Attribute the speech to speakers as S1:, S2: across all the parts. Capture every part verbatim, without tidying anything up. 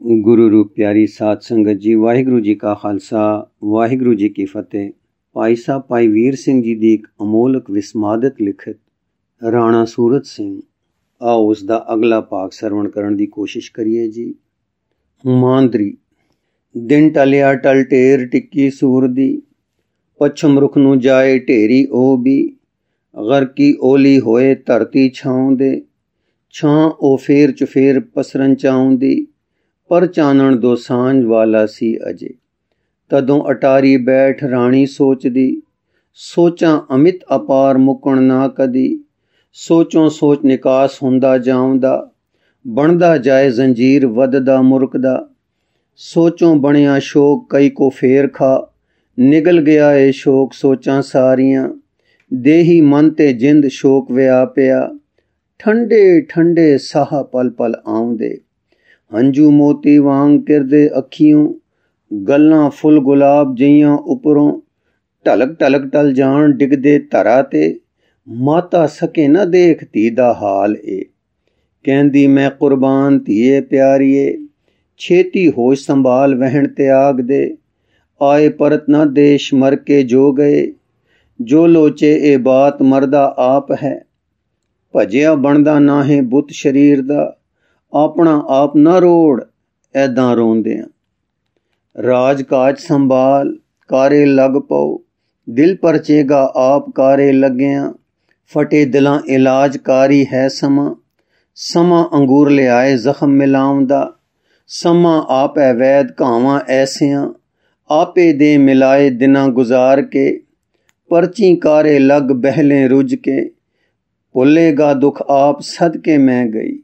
S1: ਗੁਰੂ ਰੂਪ ਪਿਆਰੀ ਸਾਧ ਸੰਗਤ ਜੀ, ਵਾਹਿਗੁਰੂ ਜੀ ਕਾ ਖਾਲਸਾ, ਵਾਹਿਗੁਰੂ ਜੀ ਕੀ ਫਤਿਹ। ਭਾਈ ਸਾਹਿਬ ਭਾਈ ਵੀਰ ਸਿੰਘ ਜੀ ਦੀ ਇੱਕ ਅਮੋਲਕ ਵਿਸਮਾਦਤ ਲਿਖਤ ਰਾਣਾ ਸੂਰਤ ਸਿੰਘ। ਆਓ ਉਸ ਦਾ ਅਗਲਾ ਭਾਗ ਸਰਵਣ ਕਰਨ ਦੀ ਕੋਸ਼ਿਸ਼ ਕਰੀਏ ਜੀ। ਮਾਂਦਰੀ। ਦਿਨ ਟਲਿਆ ਟਲ ਢੇਰ ਟਿੱਕੀ ਸੂਰ ਦੀ, ਪੱਛਮ ਰੁਖ ਨੂੰ ਜਾਏ ਢੇਰੀ ਉਹ ਵੀ, ਗਰਕੀ ਓਲੀ ਹੋਏ ਧਰਤੀ ਛਾਉਂ ਦੇ, ਛਾਂ ਉਹ ਫੇਰ ਚੁਫੇਰ ਪਸਰਨ ਚਾਉਂਦੀ, ਪਰ ਚਾਨਣ ਦੋ ਸਾਂਝ ਵਾਲਾ ਸੀ ਅਜੇ। ਤਦੋਂ ਅਟਾਰੀ ਬੈਠ ਰਾਣੀ ਸੋਚਦੀ, ਸੋਚਾਂ ਅਮਿਤ ਅਪਾਰ ਮੁਕਣ ਨਾ ਕਦੀ, ਸੋਚੋਂ ਸੋਚ ਨਿਕਾਸ ਹੁੰਦਾ ਜਾਉਂਦਾ, ਬਣਦਾ ਜਾਏ ਜ਼ੰਜੀਰ ਵੱਧਦਾ ਮੁਰਕਦਾ, ਸੋਚੋਂ ਬਣਿਆ ਸ਼ੋਕ ਕਈ ਕੋ ਫੇਰ ਖਾ, ਨਿਗਲ ਗਿਆ ਏ ਸ਼ੋਕ ਸੋਚਾਂ ਸਾਰੀਆਂ, ਦੇਹੀ ਮਨ ਤੇ ਜਿੰਦ ਸ਼ੋਕ ਵਿਆਪਿਆ, ਠੰਡੇ ਠੰਡੇ ਸਾਹ ਪਲ ਪਲ ਆਉਂਦੇ, ਹੰਝੂ ਮੋਤੀ ਵਾਂਗ ਕਿਰਦੇ ਅੱਖੀਓਂ, ਗੱਲਾਂ ਫੁੱਲ ਗੁਲਾਬ ਜਿਹੀਆਂ ਉੱਪਰੋਂ, ਢਲਕ ਢਲਕ ਟਲ ਜਾਣ ਡਿੱਗਦੇ ਧਰਾ ਤੇ, ਮਾਤਾ ਸਕੇ ਨਾ ਦੇਖ ਧੀ ਦਾ ਹਾਲ ਏ, ਕਹਿੰਦੀ ਮੈਂ ਕੁਰਬਾਨ ਧੀਏ ਪਿਆਰੀਏ, ਛੇਤੀ ਹੋਸ਼ ਸੰਭਾਲ ਵਹਿਣ ਤਿਆਗ ਦੇ, ਆਏ ਪਰਤ ਨਾ ਦੇਸ਼ ਮਰ ਕੇ ਜੋ ਗਏ, ਜੋ ਲੋਚੇ ਇਹ ਬਾਤ ਮਰਦਾ ਆਪ ਹੈ, ਭਜਿਆ ਬਣਦਾ ਨਾਹੇ ਬੁੱਤ ਸ਼ਰੀਰ ਦਾ, ਆਪਣਾ ਆਪ ਨਾ ਰੋੜ ਐਦਾਂ ਰੋਂਦਿਆਂ, ਰਾਜ ਕਾਜ ਸੰਭਾਲ ਕਾਰੇ ਲੱਗ ਪਓ, ਦਿਲ ਪਰਚੇਗਾ ਆਪ ਕਾਰੇ ਲੱਗਿਆਂ, ਫਟੇ ਦਿਲਾਂ ਇਲਾਜ ਕਾਰੀ ਹੈ ਸਮਾਂ, ਸਮਾਂ ਅੰਗੂਰ ਲਿਆਏ ਜ਼ਖਮ ਮਿਲਾਉਂਦਾ, ਸਮਾਂ ਆਪ ਹੈ ਵੈਦ ਘਾਵਾਂ ਐਸਿਆਂ, ਆਪੇ ਦੇ ਮਿਲਾਏ ਦਿਨਾਂ ਗੁਜ਼ਾਰ ਕੇ, ਪਰਚੀ ਕਾਰੇ ਲੱਗ ਬਹਿਲੇ ਰੁੱਝ ਕੇ, ਭੁੱਲੇਗਾ ਦੁੱਖ ਆਪ ਸਦਕੇ ਮੈਂ ਗਈ।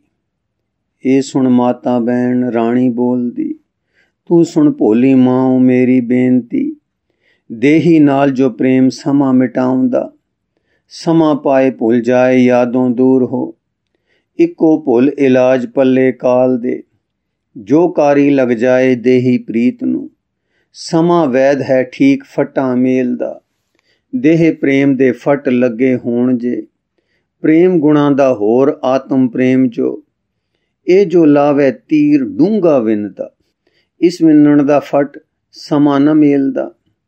S1: ਇਹ ਸੁਣ ਮਾਤਾ ਬੈਣ ਰਾਣੀ ਬੋਲਦੀ, ਤੂੰ ਸੁਣ ਭੋਲੀ ਮਾਂ ਮੇਰੀ ਬੇਨਤੀ, ਦੇਹੀ ਨਾਲ ਜੋ ਪ੍ਰੇਮ ਸਮਾਂ ਮਿਟਾਉਂਦਾ, ਸਮਾਂ ਪਾਏ ਭੁੱਲ ਜਾਏ ਯਾਦੋਂ ਦੂਰ ਹੋ, ਇੱਕੋ ਭੁੱਲ ਇਲਾਜ ਪੱਲੇ ਕਾਲ ਦੇ, ਜੋ ਕਾਰੀ ਲੱਗ ਜਾਏ ਦੇਹੀ ਪ੍ਰੀਤ ਨੂੰ, ਸਮਾਂ ਵੈਦ ਹੈ ਠੀਕ ਫੱਟਾਂ ਮੇਲ ਦਾ, ਦੇਹ ਪ੍ਰੇਮ ਦੇ ਫੱਟ ਲੱਗੇ ਹੋਣ ਜੇ, ਪ੍ਰੇਮ ਗੁਣਾਂ ਦਾ ਹੋਰ ਆਤਮ ਪ੍ਰੇਮ ਜੋ, ਇਹ ਜੋ ਲਾਵੇ ਤੀਰ ਡੂੰਘਾ ਵਿੰਨਦਾ, ਇਸ ਵਿੰਨਣ ਦਾ ਫੱਟ ਸਮਾਂ ਨਾ ਮੇਲਦਾ,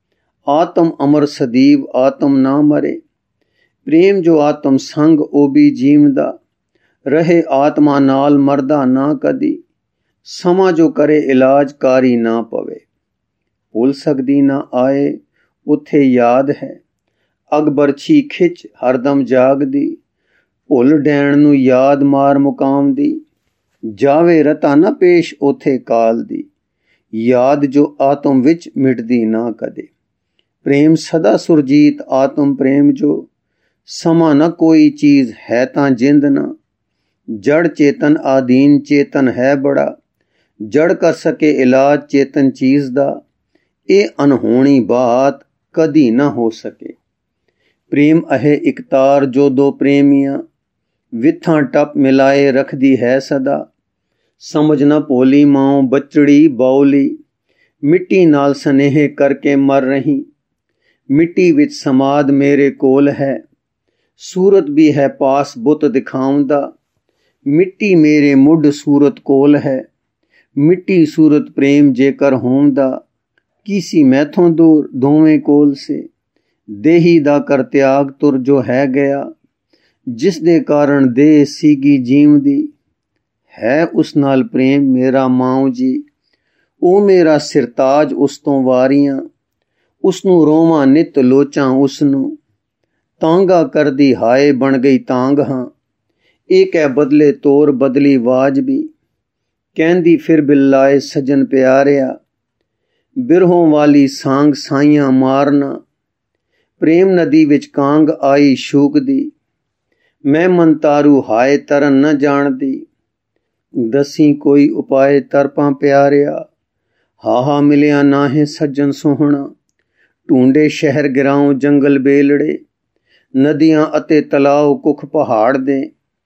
S1: ਆਤਮ ਅਮਰ ਸਦੀਵ ਆਤਮ ਨਾ ਮਰੇ, ਪ੍ਰੇਮ ਜੋ ਆਤਮ ਸੰਗ ਉਹ ਵੀ ਜੀਵਦਾ, ਰਹੇ ਆਤਮਾ ਨਾਲ ਮਰਦਾ ਨਾ ਕਦੀ, ਸਮਾਂ ਜੋ ਕਰੇ ਇਲਾਜ ਕਾਰੀ ਨਾ ਪਵੇ, ਭੁੱਲ ਸਕਦੀ ਨਾ ਆਏ ਉੱਥੇ ਯਾਦ ਹੈ, ਅਗ ਬਰਛੀ ਖਿੱਚ ਹਰਦਮ ਜਾਗਦੀ, ਭੁੱਲ ਡੈਣ ਨੂੰ ਯਾਦ ਮਾਰ ਮੁਕਾਮਦੀ, ਜਾਵੇ ਰਤਾ ਨਾ ਪੇਸ਼ ਉਥੇ ਕਾਲ ਦੀ, ਯਾਦ ਜੋ ਆਤਮ ਵਿੱਚ ਮਿਟਦੀ ਨਾ ਕਦੇ, ਪ੍ਰੇਮ ਸਦਾ ਸੁਰਜੀਤ ਆਤਮ ਪ੍ਰੇਮ ਜੋ, ਸਮਾਂ ਨਾ ਕੋਈ ਚੀਜ਼ ਹੈ ਤਾਂ ਜਿੰਦ ਨਾ, ਜੜ ਚੇਤਨ ਆਧੀਨ ਚੇਤਨ ਹੈ ਬੜਾ, ਜੜ ਕਰ ਸਕੇ ਇਲਾਜ ਚੇਤਨ ਚੀਜ਼ ਦਾ, ਇਹ ਅਨਹੋਣੀ ਬਾਤ ਕਦੀ ਨਾ ਹੋ ਸਕੇ, ਪ੍ਰੇਮ ਅਹੇ ਇੱਕ ਤਾਰ ਜੋ ਦੋ ਪ੍ਰੇਮੀਆਂ, ਵਿਥਾਂ ਟੱਪ ਮਿਲਾਏ ਰੱਖਦੀ ਹੈ ਸਦਾ, ਸਮਝ ਨਾ ਭੋਲੀ ਮਾਂ ਬੱਚੜੀ ਬਾਉਲੀ, ਮਿੱਟੀ ਨਾਲ ਸਨੇਹ ਕਰਕੇ ਮਰ ਰਹੀ, ਮਿੱਟੀ ਵਿੱਚ ਸਮਾਦ ਮੇਰੇ ਕੋਲ ਹੈ, ਸੂਰਤ ਵੀ ਹੈ ਪਾਸ ਬੁੱਤ ਦਿਖਾਉਂਦਾ, ਮਿੱਟੀ ਮੇਰੇ ਮੁੱਢ ਸੂਰਤ ਕੋਲ ਹੈ, ਮਿੱਟੀ ਸੂਰਤ ਪ੍ਰੇਮ ਜੇਕਰ ਹੋਂਦਾ, ਕੀਸੀ ਮੈਥੋਂ ਦੂਰ ਦੋਵੇਂ ਕੋਲ ਸੇ, ਦੇਹੀ ਦਾ ਕਰ ਤਿਆਗ ਤੁਰ ਜੋ ਹੈ ਗਿਆ, ਜਿਸ ਦੇ ਕਾਰਨ ਦੇਹ ਸੀਗੀ ਜੀਵਦੀ, ਹੈ ਉਸ ਨਾਲ ਪ੍ਰੇਮ ਮੇਰਾ ਮਾਂ ਜੀ, ਉਹ ਮੇਰਾ ਸਿਰਤਾਜ ਉਸ ਤੋਂ ਵਾਰੀਆਂ, ਉਸ ਨੂੰ ਰੋਵਾਂ ਨਿਤ ਲੋਚਾਂ ਉਸ ਨੂੰ, ਤਾਂਗਾ ਕਰਦੀ ਹਾਏ ਬਣ ਗਈ ਤਾਂਗ ਹਾਂ, ਇਹ ਕਹਿ ਬਦਲੇ ਤੋਰ ਬਦਲੀ ਵਾਜ ਵੀ, ਕਹਿੰਦੀ ਫਿਰ ਬਿਲਾਏ ਸਜਣ ਪਿਆਰਿਆ, ਬਿਰਹੋਂ ਵਾਲੀ ਸਾਂਗ ਸਾਈਆਂ ਮਾਰਨਾ, ਪ੍ਰੇਮ ਨਦੀ ਵਿੱਚ ਕਾਂਗ ਆਈ ਸ਼ੂਕਦੀ, ਮੈਂ ਮੰਤਾਰੂ ਹਾਏ ਤਰਨ ਨਾ ਜਾਣਦੀ, ਦਸੀ ਕੋਈ ਉਪਾਏ ਤਰਪਾਂ ਪਿਆਰਿਆ, ਹਾਹਾ ਮਿਲਿਆ ਨਾਹੇ ਸੱਜਣ ਸੋਹਣਾ, ਢੂੰਡੇ ਸ਼ਹਿਰ ਗਿਰਾਉ ਜੰਗਲ ਬੇਲੜੇ, ਨਦੀਆਂ ਅਤੇ ਤਲਾਉ ਕੁੱਖ ਪਹਾੜ ਦੇ,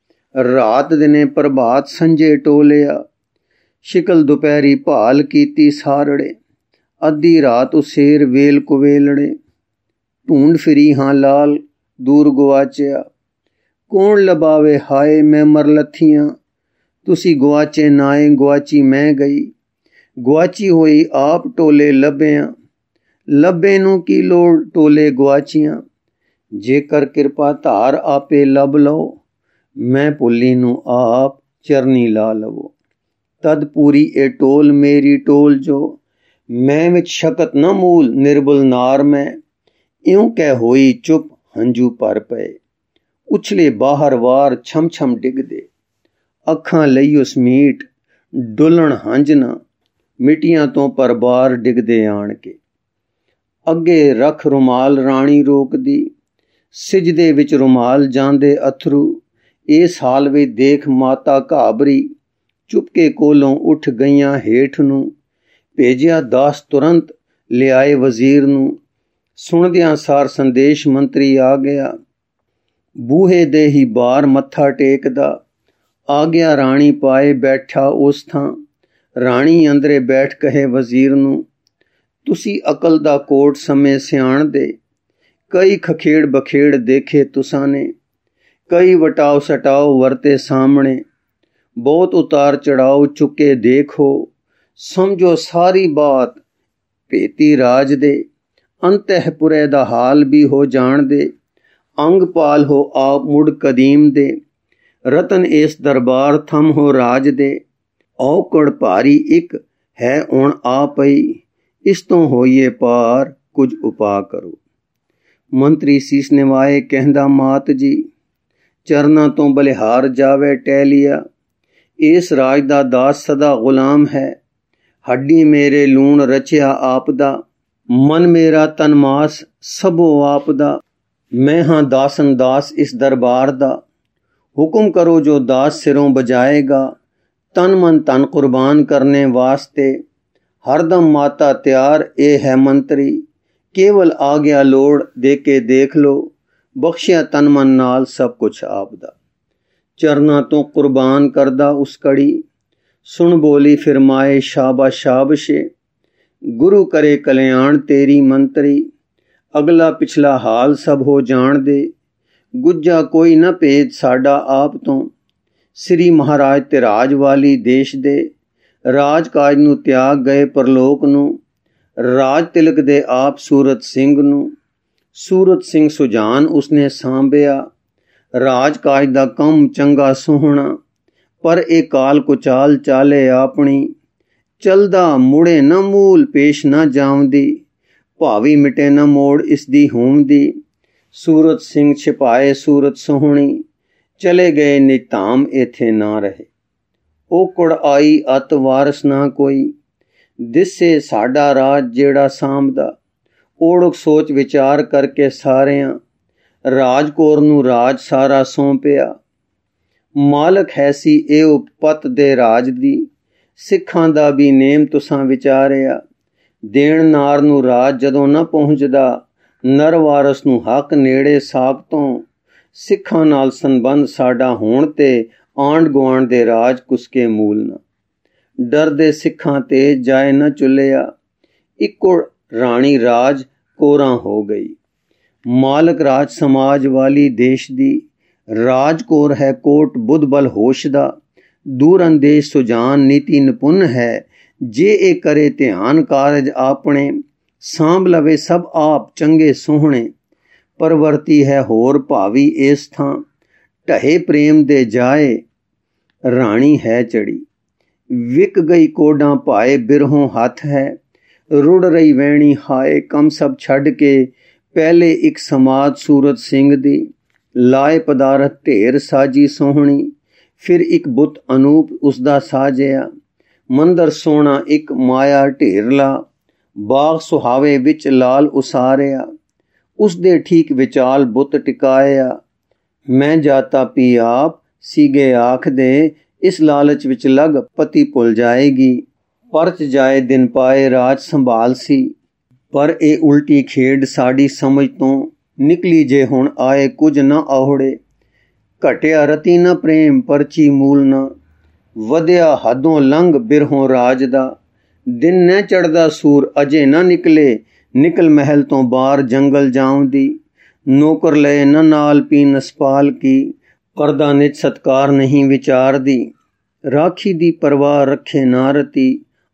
S1: ਰਾਤ ਦਿਨੇ ਪ੍ਰਭਾਤ ਸੰਜੇ ਟੋਲਿਆ, ਸ਼ਿਕਲ ਦੁਪਹਿਰੀ ਭਾਲ ਕੀਤੀ ਸਾਰੜੇ, ਅੱਧੀ ਰਾਤ ਉਸੇਰ ਵੇਲ ਕੁਵੇਲੜੇ, ਢੂੰਡ ਫਿਰੀ ਹਾਂ ਲਾਲ ਦੂਰ ਗੁਆਚਿਆ, ਕੌਣ ਲਬਾਵੇ ਹਾਏ ਮੈਂ ਮਰ ਲੱਥੀਆਂ, ਤੁਸੀਂ ਗੁਆਚੇ ਨਾਏ ਗੁਆਚੀ ਮੈਂ ਗਈ, ਗੁਆਚੀ ਹੋਈ ਆਪ ਟੋਲੇ ਲੱਭਿਆਂ, ਲੱਭੇ ਨੂੰ ਕੀ ਲੋੜ ਟੋਲੇ ਗੁਆਚੀਆਂ। ਜੇਕਰ ਕਿਰਪਾ ਧਾਰ ਆਪੇ ਲੱਭ ਲਓ, ਮੈਂ ਭੁੱਲੀ ਨੂੰ ਆਪ ਚਰਨੀ ਲਾ ਲਵੋ। ਤਦ ਪੂਰੀ ਇਹ ਟੋਲ ਮੇਰੀ ਟੋਲ ਜੋ, ਮੈਂ ਵਿੱਚ ਸ਼ਕਤ ਨਾ ਮੂਲ ਨਿਰਬਲ ਨਾਰ ਮੈਂ। ਇਉਂ ਕਹਿ ਹੋਈ ਚੁੱਪ ਹੰਝੂ ਭਰ ਪਏ, ਉਛਲੇ ਬਾਹਰ ਵਾਰ ਛਮ ਛਮ ਡਿੱਗਦੇ। ਅੱਖਾਂ ਲਈਓ ਸਮੀਟ ਡੁੱਲਣ ਹੰਝ ਨਾ, ਮਿੱਟੀਆਂ ਤੋਂ ਪਰਬਾਰ ਡਿੱਗਦੇ ਆਣ ਕੇ। ਅੱਗੇ ਰੱਖ ਰੁਮਾਲ ਰਾਣੀ ਰੋਕਦੀ, ਸਿਜਦੇ ਵਿੱਚ ਰੁਮਾਲ ਜਾਂਦੇ ਅਥਰੂ। ਇਸ ਹਾਲ ਵਿੱਚ ਦੇਖ ਮਾਤਾ ਘਾਬਰੀ, ਚੁਪਕੇ ਕੋਲੋਂ ਉੱਠ ਗਈਆਂ ਹੇਠ ਨੂੰ। ਭੇਜਿਆ ਦਾਸ ਤੁਰੰਤ ਲਿਆਏ ਵਜ਼ੀਰ ਨੂੰ, ਸੁਣਦਿਆਂ ਸਾਰ ਸੰਦੇਸ਼ ਮੰਤਰੀ ਆ ਗਿਆ। ਬੂਹੇ ਦੇ ਹੀ ਬਾਹਰ ਮੱਥਾ ਟੇਕਦਾ, ਆ ਗਿਆ ਰਾਣੀ ਪਾਏ ਬੈਠਾ ਉਸ ਥਾਂ। ਰਾਣੀ ਅੰਦਰੇ ਬੈਠ ਕਹੇ ਵਜ਼ੀਰ ਨੂੰ, ਤੁਸੀਂ ਅਕਲ ਦਾ ਕੋਟ ਸਮੇਂ ਸਿਆਣਦੇ। ਕਈ ਖਖੇੜ ਬਖੇੜ ਦੇਖੇ ਤੁਸਾਂ ਨੇ, ਕਈ ਵਟਾਓ ਸਟਾਓ ਵਰਤੇ ਸਾਹਮਣੇ। ਬਹੁਤ ਉਤਾਰ ਚੜਾਓ ਚੁੱਕੇ ਦੇਖੋ, ਸਮਝੋ ਸਾਰੀ ਬਾਤ ਭੇਤੀ ਰਾਜ ਦੇ। ਅੰਤਹਿਪੁਰੇ ਦਾ ਹਾਲ ਵੀ ਹੋ ਜਾਣਦੇ, ਅੰਗ ਪਾਲ ਹੋ ਆਪ ਮੁੜ ਕਦੀਮ ਦੇ। ਰਤਨ ਇਸ ਦਰਬਾਰ ਥਮ ਹੋ ਰਾਜ ਦੇ, ਔਕੜ ਭਾਰੀ ਇੱਕ ਹੈ ਹੁਣ ਆ ਪਈ। ਇਸ ਤੋਂ ਹੋਈਏ ਪਾਰ ਕੁਝ ਉਪਾਅ ਕਰੋ। ਮੰਤਰੀ ਸੀਸ ਨਿਵਾਏ ਕਹਿੰਦਾ ਮਾਤ ਜੀ, ਚਰਨਾਂ ਤੋਂ ਬਲਿਹਾਰ ਜਾਵੇ ਟਹਿਲਿਆ। ਇਸ ਰਾਜ ਦਾ ਦਾਸ ਸਦਾ ਗੁਲਾਮ ਹੈ, ਹੱਡੀ ਮੇਰੇ ਲੂਣ ਰਚਿਆ ਆਪ ਦਾ। ਮਨ ਮੇਰਾ ਤਨ ਮਾਸ ਸਭੋ ਆਪ ਦਾ, ਮੈਂ ਹਾਂ ਦਾਸਨ ਦਾਸ ਇਸ ਦਰਬਾਰ ਦਾ। ਹੁਕਮ ਕਰੋ ਜੋ ਦਾਸ ਸਿਰੋਂ ਬਜਾਏਗਾ, ਤਨ ਮਨ ਧਨ ਕੁਰਬਾਨ ਕਰਨੇ ਵਾਸਤੇ। ਹਰਦਮ ਮਾਤਾ ਤਿਆਰ ਇਹ ਹੈ ਮੰਤਰੀ, ਕੇਵਲ ਆ ਗਿਆ ਲੋੜ ਦੇ ਕੇ ਦੇਖ ਲੋ। ਬਖਸ਼ਿਆ ਤਨ ਮਨ ਨਾਲ ਸਭ ਕੁਛ ਆਪ ਦਾ। ਚਰਨਾਂ ਤੋਂ ਕੁਰਬਾਨ ਕਰਦਾ ਉਸ ਕੜੀ, ਸੁਣ ਬੋਲੀ ਫਿਰਮਾਏ ਸ਼ਾਬਾਸ਼ ਸ਼ਾਬਸ਼ੇ। ਗੁਰੂ ਕਰੇ ਕਲਿਆਣ ਤੇਰੀ ਮੰਤਰੀ, ਅਗਲਾ ਪਿਛਲਾ ਹਾਲ ਸਭ ਹੋ ਜਾਣਦੇ। ਗੁੱਜਾ ਕੋਈ ਨਾ ਭੇਦ ਸਾਡਾ ਆਪ ਤੋਂ, ਸ੍ਰੀ ਮਹਾਰਾਜ ਤੇ ਰਾਜ ਵਾਲੀ ਦੇਸ਼ ਦੇ। ਰਾਜ ਕਾਜ ਨੂੰ ਤਿਆਗ ਗਏ ਪਰਲੋਕ ਨੂੰ, ਰਾਜ ਤਿਲਕ ਦੇ ਆਪ ਸੂਰਤ ਸਿੰਘ ਨੂੰ। ਸੂਰਤ ਸਿੰਘ ਸੁਜਾਨ ਉਸਨੇ ਸਾਂਭਿਆ, ਰਾਜ ਕਾਜ ਦਾ ਕੰਮ ਚੰਗਾ ਸੋਹਣਾ। ਪਰ ਇਹ ਕਾਲ ਕੁਚਾਲ ਚਾਲੇ ਆਪਣੀ, ਚਲਦਾ ਮੁੜੇ ਨਾ ਮੂਲ ਪੇਸ਼ ਨਾ ਜਾਵਦੀ। ਭਾਵੀ ਮਿਟੇ ਨਾ ਮੋੜ ਇਸ ਦੀ ਹੂਮ ਦੀ। ਸੂਰਤ ਸਿੰਘ ਛਿਪਾਏ ਸੂਰਤ ਸੋਹਣੀ, ਚਲੇ ਗਏ ਨਿਤਾਮ ਇੱਥੇ ਨਾ ਰਹੇ। ਔਕੜ ਆਈ ਅਤ ਵਾਰਸ ਨਾ ਕੋਈ, ਦਿਸੇ ਸਾਡਾ ਰਾਜ ਜਿਹੜਾ ਸਾਂਭਦਾ। ਓੜਕ ਸੋਚ ਵਿਚਾਰ ਕਰਕੇ ਸਾਰਿਆਂ, ਰਾਜ ਕੌਰ ਨੂੰ ਰਾਜ ਸਾਰਾ ਸੌਂਪਿਆ। ਮਾਲਕ ਹੈ ਸੀ ਇਹ ਉਪਤ ਦੇ ਰਾਜ ਦੀ, ਸਿੱਖਾਂ ਦਾ ਵੀ ਨੇਮ ਤੁਸਾਂ ਵਿਚਾਰਿਆ। ਦੇਣ ਨਾਰ ਨੂੰ ਰਾਜ ਜਦੋਂ ਨਾ ਪਹੁੰਚਦਾ, ਨਰ ਵਾਰਸ ਨੂੰ ਹੱਕ ਨੇੜੇ ਸਾਕ ਤੋਂ। ਸਿੱਖਾਂ ਨਾਲ ਸੰਬੰਧ ਸਾਡਾ ਹੋਣ ਤੇ, ਆਂਢ ਗੁਆਂਢ ਦੇ ਰਾਜ ਕੁਸਕੇ ਮੂਲ ਨਾ। ਡਰਦੇ ਸਿੱਖਾਂ ਤੇ ਜਾਏ ਨਾ ਚੁੱਲਿਆ, ਇੱਕੋ ਰਾਣੀ ਰਾਜ ਕੋਰਾਂ ਹੋ ਗਈ। ਮਾਲਕ ਰਾਜ ਸਮਾਜ ਵਾਲੀ ਦੇਸ਼ ਦੀ, ਰਾਜ ਕੌਰ ਹੈ ਕੋਟ ਬੁੱਧ ਬਲ ਹੋਸ਼ ਦਾ। ਦੂਰ ਅੰਦੇਸ਼ ਸੁਜਾਨ ਨੀਤੀ ਨਿਪੁੰਨ ਹੈ, ਜੇ ਇਹ ਕਰੇ ਧਿਆਨ ਕਾਰਜ ਆਪਣੇ। ਸਾਂਭ ਲਵੇ ਸਭ ਆਪ ਚੰਗੇ ਸੋਹਣੇ, ਪਰਵਰਤੀ ਹੈ ਹੋਰ ਭਾਵੀ ਇਸ ਥਾਂ। ਢਹੇ ਪ੍ਰੇਮ ਦੇ ਜਾਏ ਰਾਣੀ ਹੈ ਚੜੀ, ਵਿਕ ਗਈ ਕੋਡਾਂ ਭਾਏ ਬਿਰਹੋਂ ਹੱਥ ਹੈ। ਰੁੜ ਰਹੀ ਵਹਿਣੀ ਹਾਏ ਕੰਮ ਸਭ ਛੱਡ ਕੇ, ਪਹਿਲੇ ਇੱਕ ਸਮਾਜ ਸੂਰਤ ਸਿੰਘ ਦੀ। ਲਾਏ ਪਦਾਰਥ ਢੇਰ ਸਾਜੀ ਸੋਹਣੀ, ਫਿਰ ਇੱਕ ਬੁੱਤ ਅਨੂਪ ਉਸਦਾ ਸਾਜਿਆ। ਮੰਦਰ ਸੋਹਣਾ ਇੱਕ ਮਾਇਆ ਢੇਰਲਾ, ਬਾਗ ਸੁਹਾਵੇ ਵਿੱਚ ਲਾਲ ਉਸਾਰਿਆ। ਉਸਦੇ ਠੀਕ ਵਿਚਾਲ ਬੁੱਤ ਟਿਕਾਇਆ, ਮੈਂ ਜਾਤਾ ਪੀ ਆਪ ਸੀਗੇ ਆਖਦੇ। ਇਸ ਲਾਲਚ ਵਿੱਚ ਲਗ ਪਤੀ ਭੁੱਲ ਜਾਏਗੀ, ਪਰਚ ਜਾਏ ਦਿਨ ਪਾਏ ਰਾਜ ਸੰਭਾਲ ਸੀ। ਪਰ ਇਹ ਉਲਟੀ ਖੇਡ ਸਾਡੀ ਸਮਝ ਤੋਂ ਨਿਕਲੀ, ਜੇ ਹੁਣ ਆਏ ਕੁਝ ਨਾ ਆਹੜੇ। ਘਟਿਆ ਰਤੀ ਨਾ ਪ੍ਰੇਮ ਪਰਚੀ ਮੂਲ ਨਾ, ਵਧਿਆ ਹੱਦੋਂ ਲੰਘ ਬਿਰਹੋਂ ਰਾਜ ਦਾ। ਦਿਨ ਨਾ ਚੜ੍ਹਦਾ ਸੂਰ ਅਜੇ ਨਾ ਨਿਕਲੇ, ਨਿਕਲ ਮਹਿਲ ਤੋਂ ਬਾਹਰ ਜੰਗਲ ਜਾਉਂਦੀ। ਨੌਕਰ ਲਏ ਨਾ ਨਾਲ ਪੀ ਨਸਪਾਲ ਕੀ, ਪਰਦਾ ਨਿਜ ਸਤਕਾਰ ਨਹੀਂ ਵਿਚਾਰਦੀ। ਰਾਖੀ ਦੀ ਪਰਵਾਹ ਰੱਖੇ ਨਾ ਰਤੀ,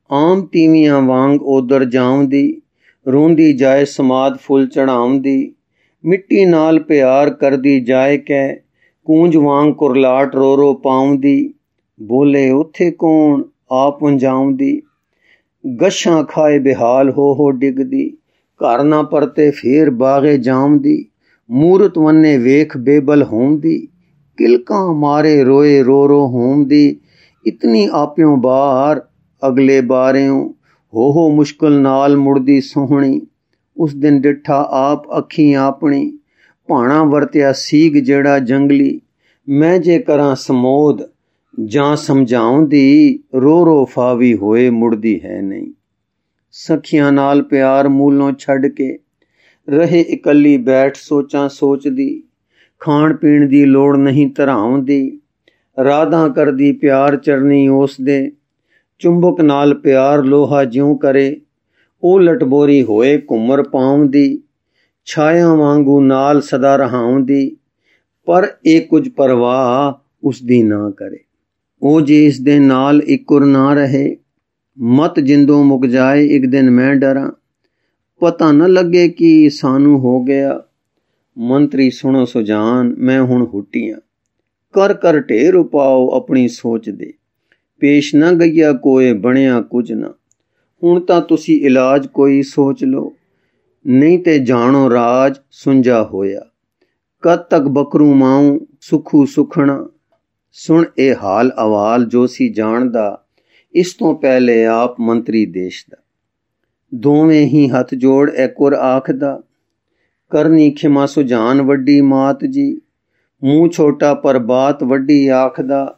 S1: ਆਮ ਤੀਵੀਆਂ ਵਾਂਗ ਉਧਰ ਜਾਉਂਦੀ, ਰੋਂਦੀ ਜਾਏ ਸਮਾਧ ਫੁੱਲ ਚੜਾਉਂਦੀ, ਮਿੱਟੀ ਨਾਲ ਪਿਆਰ ਕਰਦੀ ਜਾਏ ਕੈ, ਕੂੰਜ ਵਾਂਗ ਕੁਰਲਾਟ ਰੋ ਰੋ ਪਾਉਂਦੀ, ਬੋਲੇ ਉੱਥੇ ਕੌਣ ਆ ਪੁੰਜਾਉਂਦੀ, ਗਸ਼ਾਂ ਖਾਏ ਬਿਹਾਲ ਹੋ ਹੋ ਡਿੱਗਦੀ, ਘਰ ਨਾ ਪਰਤੇ ਫੇਰ ਬਾਗੇ ਜਾਉਂਦੀ, ਮੂਰਤ ਵੰਨੇ ਵੇਖ ਬੇਬਲ ਹੋਂਦੀ, ਕਿਲਕਾਂ ਮਾਰੇ ਰੋਏ ਰੋ ਰੋ ਹੋਂਦੀ, ਇਤਨੀ ਆਪਿਓਂ ਬਾਹਰ ਅਗਲੇ ਬਾਰਿਓਂ ਹੋ ਹੋ ਮੁਸ਼ਕਲ ਨਾਲ ਮੁੜਦੀ ਸੋਹਣੀ, ਉਸ ਦਿਨ ਡਿੱਠਾ ਆਪ ਅੱਖੀਂ ਆਪਣੀ, ਭਾਣਾ ਵਰਤਿਆ ਸੀਗ ਜਿਹੜਾ ਜੰਗਲੀ, ਮੈਂ ਜੇ ਕਰਾਂ ਸਮੋਧ ਜਾਂ ਸਮਝਾਉਂਦੀ, ਰੋ ਰੋ ਫਾਵੀ ਹੋਏ ਮੁੜਦੀ ਹੈ ਨਹੀਂ। ਸਖੀਆਂ ਨਾਲ ਪਿਆਰ ਮੂਲੋਂ ਛੱਡ ਕੇ ਰਹੇ ਇਕੱਲੀ ਬੈਠ ਸੋਚਾਂ ਸੋਚਦੀ, ਖਾਣ ਪੀਣ ਦੀ ਲੋੜ ਨਹੀਂ ਧਰਾਉਂਦੀ, ਰਾਧਾਂ ਕਰਦੀ ਪਿਆਰ ਚਰਨੀ ਉਸ ਦੇ, ਚੁੰਬਕ ਨਾਲ ਪਿਆਰ ਲੋਹਾ ਜਿਉਂ ਕਰੇ, ਉਹ ਲਟਬੋਰੀ ਹੋਏ ਘੁੰਮਰ ਪਾਉਂਦੀ, ਛਾਇਆ ਵਾਂਗੂ ਨਾਲ ਸਦਾ ਰਹਾਉਂਦੀ, ਪਰ ਇਹ ਕੁਝ ਪਰਵਾਹ ਉਸਦੀ ਨਾ ਕਰੇ। ਉਹ ਜੇ ਇਸ ਦੇ ਨਾਲ ਇੱਕੁਰ ਨਾ ਰਹੇ, ਮਤ ਜਿੰਦੋਂ ਮੁੱਕ ਜਾਏ ਇੱਕ ਦਿਨ ਮੈਂ ਡਰਾਂ, ਪਤਾ ਨਾ ਲੱਗੇ ਕਿ ਸਾਨੂੰ ਹੋ ਗਿਆ। ਮੰਤਰੀ ਸੁਣੋ ਸੁਜਾਨ ਮੈਂ ਹੁਣ ਹੁੱਟੀਆਂ, ਕਰ ਕਰ ਢੇਰ ਉਪਾਓ ਆਪਣੀ ਸੋਚ ਦੇ, ਪੇਸ਼ ਨਾ ਗਈਆ ਕੋਏ ਬਣਿਆ ਕੁਝ ਨਾ, ਹੁਣ ਤਾਂ ਤੁਸੀਂ ਇਲਾਜ ਕੋਈ ਸੋਚ ਲਓ, ਨਹੀਂ ਤੇ ਜਾਣੋ ਰਾਜ ਸੁੰਝਾ ਹੋਇਆ, ਕਦ ਤੱਕ ਬਕਰੂ ਮਾਊ ਸੁਖੂ ਸੁਖਣਾ। ਸੁਣ ਇਹ ਹਾਲ ਅਵਾਲ ਜੋ ਸੀ ਜਾਣਦਾ, ਇਸ ਤੋਂ ਪਹਿਲੇ ਆਪ ਮੰਤਰੀ ਦੇਸ਼ ਦਾ, ਦੋਵੇਂ ਹੀ ਹੱਥ ਜੋੜ ਐਕੁਰ ਆਖਦਾ, ਕਰਨੀ ਖਿਮਾ ਸੁਜਾਨ ਵੱਡੀ ਮਾਤ ਜੀ, ਮੂੰਹ ਛੋਟਾ ਪਰ ਬਾਤ ਵੱਡੀ ਆਖਦਾ,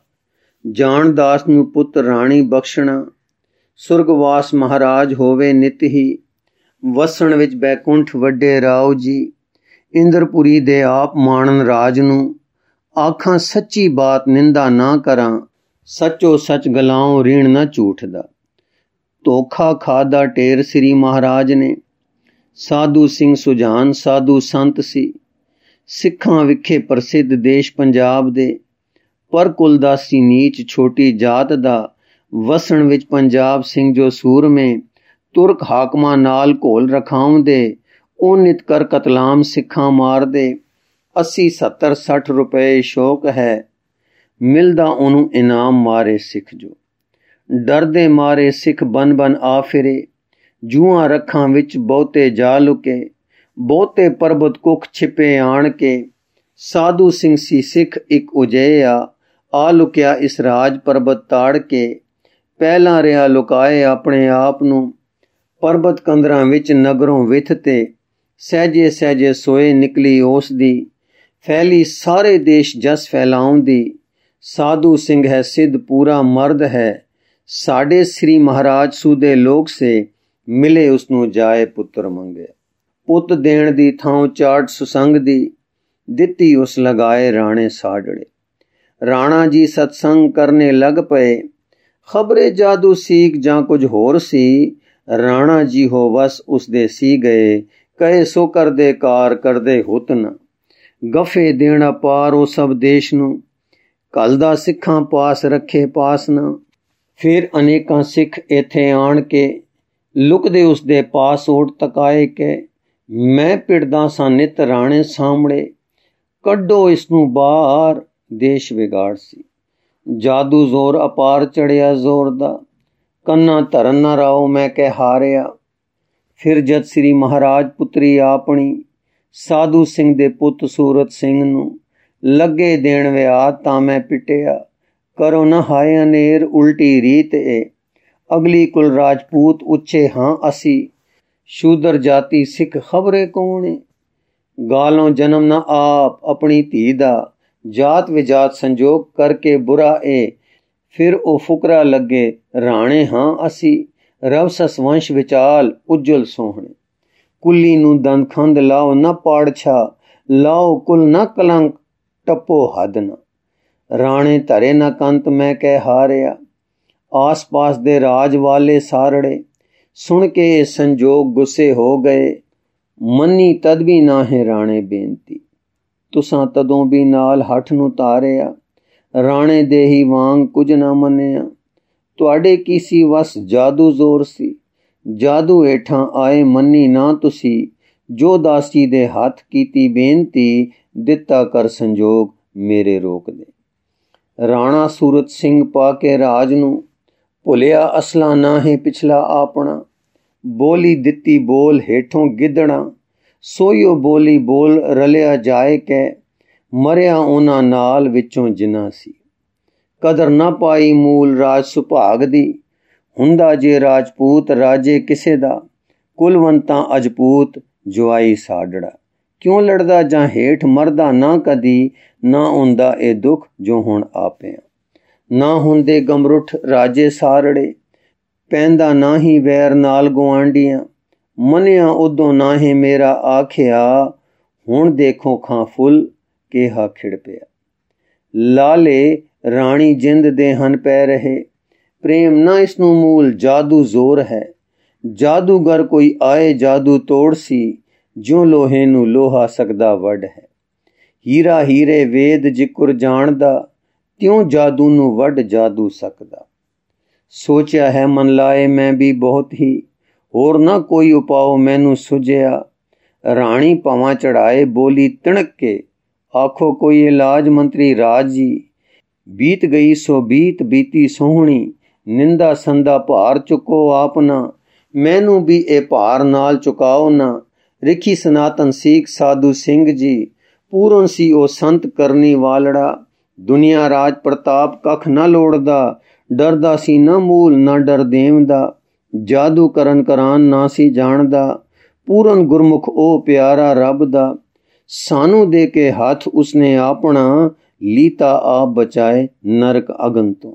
S1: ਜਾਣਦਾਸ ਨੂੰ ਪੁੱਤ ਰਾਣੀ ਬਖਸ਼ਣਾ, ਸੁਰਗਵਾਸ ਮਹਾਰਾਜ ਹੋਵੇ ਨਿਤ ਹੀ, ਵਸਣ ਵਿੱਚ ਬੈਕੁੰਠ ਵੱਡੇ ਰਾਓ ਜੀ, ਇੰਦਰਪੁਰੀ ਦੇ ਆਪ ਮਾਣਨ ਰਾਜ ਨੂੰ, ਆਖਾਂ ਸੱਚੀ ਬਾਤ ਨਿੰਦਾ ਨਾ ਕਰਾਂ, ਸੱਚੋ ਸੱਚ ਗਲਾਉ ਰੀਣ ਨਾ ਝੂਠ ਦਾ। ਧੋਖਾ ਖਾਦਾ ਢੇਰ ਸ੍ਰੀ ਮਹਾਰਾਜ ਨੇ, ਸਾਧੂ ਸਿੰਘ ਸੁਜਾਨ ਸਾਧੂ ਸੰਤ ਸੀ, ਸਿੱਖਾਂ ਵਿਖੇ ਪ੍ਰਸਿੱਧ ਦੇਸ਼ ਪੰਜਾਬ ਦੇ, ਪਰ ਕੁਲਦਾਸੀ ਨੀਚ ਛੋਟੀ ਜਾਤ ਦਾ, ਵਸਣ ਵਿੱਚ ਪੰਜਾਬ ਸਿੰਘ ਜੋ ਸੂਰਮੇ, ਤੁਰਕ ਹਾਕਮਾਂ ਨਾਲ ਘੋਲ ਰਖਾਉਂਦੇ, ਉਹ ਨਿਤ ਕਰ ਕਤਲਾਮ ਸਿੱਖਾਂ ਮਾਰਦੇ, ਅੱਸੀ ਸੱਤਰ ਸੱਠ ਰੁਪਏ ਸ਼ੌਕ ਹੈ, ਮਿਲਦਾ ਉਹਨੂੰ ਇਨਾਮ ਮਾਰੇ ਸਿੱਖ ਜੋ, ਡਰਦੇ ਮਾਰੇ ਸਿੱਖ ਬਨ ਬਨ ਆ ਫਿਰੇ, ਜੂਆਂ ਰੱਖਾਂ ਵਿੱਚ ਬਹੁਤੇ ਜਾ ਲੁਕੇ, ਬਹੁਤੇ ਪਰਬਤ ਕੁੱਖ ਛਿਪੇ ਆਣ ਕੇ, ਸਾਧੂ ਸਿੰਘ ਸੀ ਸਿੱਖ ਇੱਕ ਉਜਿਆ, ਆ ਲੁਕਿਆ ਇਸ ਰਾਜ ਪਰਬਤ ਤਾੜ ਕੇ, ਪਹਿਲਾਂ ਰਿਹਾ ਲੁਕਾਏ ਆਪਣੇ ਆਪ ਨੂੰ, ਪਰਬਤ ਕੰਦਰਾਂ ਵਿੱਚ ਨਗਰੋਂ ਵਿੱਥ ਤੇ, ਸਹਿਜੇ ਸਹਿਜੇ ਸੋਏ ਨਿਕਲੀ ਉਸ ਦੀ, ਫੈਲੀ ਸਾਰੇ ਦੇਸ਼ ਜਸ ਫੈਲਾਉਂਦੀ, ਸਾਧੂ ਸਿੰਘ ਹੈ ਸਿੱਧ ਪੂਰਾ ਮਰਦ ਹੈ, ਸਾਡੇ ਸ੍ਰੀ ਮਹਾਰਾਜ ਸੂਦੇ ਲੋਕ ਸੇ, ਮਿਲੇ ਉਸਨੂੰ ਜਾਏ ਪੁੱਤਰ ਮੰਗਿਆ, ਪੁੱਤ ਦੇਣ ਦੀ ਥਾਂ ਚਾਟ ਸੁਸੰਗ ਦੀ, ਦਿੱਤੀ ਉਸ ਲਗਾਏ ਰਾਣੇ ਸਾੜੜੇ, ਰਾਣਾ ਜੀ ਸਤਸੰਗ ਕਰਨੇ ਲੱਗ ਪਏ, ਖਬਰੇ ਜਾਦੂ ਸੀਖ ਜਾਂ ਕੁਝ ਹੋਰ ਸੀ, ਰਾਣਾ ਜੀ ਹੋ ਵਸ ਉਸਦੇ ਸੀ ਗਏ, ਕਹੇ ਸੋ ਕਰਦੇ ਕਾਰ ਕਰਦੇ ਹੁਤ ਨਾ, ਗਫੇ ਦੇਣਾ ਪਾਰ ਉਹ ਸਭ ਦੇਸ਼ ਨੂੰ, ਕੱਲਦਾ ਸਿੱਖਾਂ ਪਾਸ ਰੱਖੇ ਪਾਸ ਨਾ, ਫਿਰ ਅਨੇਕਾਂ ਸਿੱਖ ਇੱਥੇ ਆਣ ਕੇ, ਲੁਕਦੇ ਉਸਦੇ ਪਾਸ ਓਟ ਤਕਾਏ ਕੇ, ਮੈਂ ਪਿੜਦਾ ਸਾਂ ਨਿਤ ਰਾਣੇ ਸਾਹਮਣੇ, ਕੱਢੋ ਇਸ ਨੂੰ ਬਾਹਰ ਦੇਸ਼ ਵਿਗਾੜ ਸੀ, ਜਾਦੂ ਜ਼ੋਰ ਅਪਾਰ ਚੜਿਆ ਜ਼ੋਰ ਦਾ, ਕੰਨਾ ਧਰਨ ਨਾ ਰਾਓ ਮੈਂ ਕਹਿ ਹਾਰਿਆ, ਫਿਰ ਜਦ ਸ੍ਰੀ ਮਹਾਰਾਜ ਪੁੱਤਰੀ ਆਪਣੀ, ਸਾਧੂ ਸਿੰਘ ਦੇ ਪੁੱਤ ਸੂਰਤ ਸਿੰਘ ਨੂੰ, ਲੱਗੇ ਦੇਣ ਵਿਆਹ ਤਾਂ ਮੈਂ ਪਿਟਿਆ, ਕਰੋ ਨਾ ਹਾਏ ਅਨੇਰ ਉਲਟੀ ਰੀਤ ਏ, ਅਗਲੀ ਕੁਲ ਰਾਜਪੂਤ ਉੱਚੇ ਹਾਂ ਅਸੀਂ, ਸ਼ੂਦਰ ਜਾਤੀ ਸਿੱਖ ਖਬਰੇ ਕੌਣ ਏ, ਗਾਲੋਂ ਜਨਮ ਨਾ ਆਪ ਆਪਣੀ ਧੀ ਦਾ, ਜਾਤ ਵਿਜਾਤ ਸੰਜੋਗ ਕਰਕੇ ਬੁਰਾ ਏ, ਫਿਰ ਉਹ ਫੁਕਰਾ ਲੱਗੇ ਰਾਣੇ ਹਾਂ ਅਸੀਂ, ਰਵ ਸਸ ਵੰਸ਼ ਵਿਚਾਲ ਉਜਲ ਸੋਹਣੇ, ਕੁੱਲੀ ਨੂੰ ਦੰਦ ਖੰਦ ਲਾਓ ਨਾ ਪਾੜਛਾ, ਲਾਓ ਕੁਲ ਨਾ ਕਲੰਕ ਟੱਪੋ ਹੱਦ ਨਾ, ਰਾਣੇ ਧਰੇ ਨਾ ਕੰਤ ਮੈਂ ਕਹਿ ਹਾਰਿਆ, ਆਸ ਪਾਸ ਦੇ ਰਾਜ ਵਾਲੇ ਸਾਰੜੇ, ਸੁਣ ਕੇ ਸੰਜੋਗ ਗੁੱਸੇ ਹੋ ਗਏ, ਮੰਨੀ ਤਦ ਵੀ ਨਾ ਹੈ ਰਾਣੇ ਬੇਨਤੀ, ਤੁਸਾਂ ਤਦੋਂ ਵੀ ਨਾਲ ਹੱਠ ਨੂੰ ਤਾਰਿਆ, ਰਾਣੇ ਦੇ ਹੀ ਵਾਂਗ ਕੁਝ ਨਾ ਮੰਨਿਆ, ਤੁਹਾਡੇ ਕੀ ਸੀ ਵਸ ਜਾਦੂ ਜ਼ੋਰ ਸੀ, ਜਾਦੂ ਹੇਠਾਂ ਆਏ ਮੰਨੀ ਨਾ ਤੁਸੀਂ, ਜੋ ਦਾਸੀ ਦੇ ਹੱਥ ਕੀਤੀ ਬੇਨਤੀ, ਦਿੱਤਾ ਕਰ ਸੰਜੋਗ ਮੇਰੇ ਰੋਕ ਦੇ। ਰਾਣਾ ਸੂਰਤ ਸਿੰਘ ਪਾ ਕੇ ਰਾਜ ਨੂੰ, ਭੁੱਲਿਆ ਅਸਲਾ ਨਾ ਹੈ ਪਿਛਲਾ ਆਪਣਾ, ਬੋਲੀ ਦਿੱਤੀ ਬੋਲ ਹੇਠੋਂ ਗਿੱਦੜਾਂ, ਸੋਈਓ ਬੋਲੀ ਬੋਲ ਰਲਿਆ ਜਾਏ ਕੈ, ਮਰਿਆ ਉਹਨਾਂ ਨਾਲ ਵਿੱਚੋਂ ਜਿਨ੍ਹਾਂ ਸੀ। ਕਦਰ ਨਾ ਪਾਈ ਮੂਲ ਰਾਜ ਸੁਭਾਗ ਦੀ, ਹੁੰਦਾ ਜੇ ਰਾਜਪੂਤ ਰਾਜੇ ਕਿਸੇ ਦਾ, ਕੁਲਵੰਤਾਂ ਅਜਪੂਤ ਜੁਆਈ ਸਾਡੜਾ, ਕਿਉਂ ਲੜਦਾ ਜਾਂ ਹੇਠ ਮਰਦਾ ਨਾ ਕਦੀ, ਨਾ ਹੁੰਦਾ ਇਹ ਦੁੱਖ ਜੋ ਹੁਣ ਆਪਿਆ। ਨਾ ਹੁੰਦੇ ਗਮਰੁੱਠ ਰਾਜੇ ਸਾਰੜੇ, ਪੈਂਦਾ ਨਾ ਹੀ ਵੈਰ ਨਾਲ ਗੁਆਂਢੀਆਂ, ਮੰਨਿਆ ਉਦੋਂ ਨਾ ਹੀ ਮੇਰਾ ਆਖਿਆ, ਹੁਣ ਦੇਖੋ ਖਾਂ ਫੁੱਲ ਕਿਹਾ ਖਿੜ ਪਿਆ। ਲਾਲੇ ਰਾਣੀ ਜਿੰਦ ਦੇ ਹਨ ਪੈ ਰਹੇ, ਪ੍ਰੇਮ ਨਾ ਇਸ ਨੂੰ ਮੂਲ ਜਾਦੂ ਜ਼ੋਰ ਹੈ, ਜਾਦੂਗਰ ਕੋਈ ਆਏ ਜਾਦੂ ਤੋੜ ਸੀ, ਜਿਉਂ ਲੋਹੇ ਨੂੰ ਲੋਹਾ ਸਕਦਾ ਵੱਢ ਹੈ। ਹੀਰਾ ਹੀਰੇ ਵੇਦ ਜਿਕਰ ਜਾਣਦਾ, ਤਿਉਂ ਜਾਦੂ ਨੂੰ ਵੱਢ ਜਾਦੂ ਸਕਦਾ। ਸੋਚਿਆ ਹੈ ਮਨ ਲਾਏ ਮੈਂ ਵੀ ਬਹੁਤ ਹੀ, ਹੋਰ ਨਾ ਕੋਈ ਉਪਾਉ ਮੈਨੂੰ ਸੁਝਿਆ। ਰਾਣੀ ਭਾਵਾਂ ਚੜਾਏ ਬੋਲੀ ਤਿਣਕ ਕੇ, ਆਖੋ ਕੋਈ ਇਲਾਜ ਮੰਤਰੀ ਰਾਜ ਜੀ। ਬੀਤ ਗਈ ਸੋ ਬੀਤ ਬੀਤੀ ਸੋਹਣੀ, ਨਿੰਦਾ ਸੰਦਾ ਭਾਰ ਚੁੱਕੋ ਆਪਨਾ, ਮੈਨੂੰ ਵੀ ਇਹ ਭਾਰ ਨਾਲ ਚੁਕਾਓ ਨਾ। ਰਿਖੀ ਸਨਾਤਨ ਸਿੱਖ ਸਾਧੂ ਸਿੰਘ ਜੀ, ਪੂਰਨ ਸੀ ਉਹ ਸੰਤ ਕਰਨੀ ਵਾਲੜਾ, ਦੁਨੀਆ ਰਾਜ ਪ੍ਰਤਾਪ ਕੱਖ ਨਾ ਲੋੜਦਾ, ਡਰਦਾ ਸੀ ਨਾ ਮੂਲ ਨਾ ਡਰ ਦੇਵ ਦਾ, ਜਾਦੂ ਕਰਨ ਕਰਾਨ ਨਾ ਸੀ ਜਾਣਦਾ, ਪੂਰਨ ਗੁਰਮੁਖ ਉਹ ਪਿਆਰਾ ਰੱਬ ਦਾ। ਸਾਨੂੰ ਦੇ ਕੇ ਹੱਥ ਉਸਨੇ ਆਪਣਾ, ਲੀਤਾ ਆਪ ਬਚਾਏ ਨਰਕ ਅਗਨ ਤੋਂ।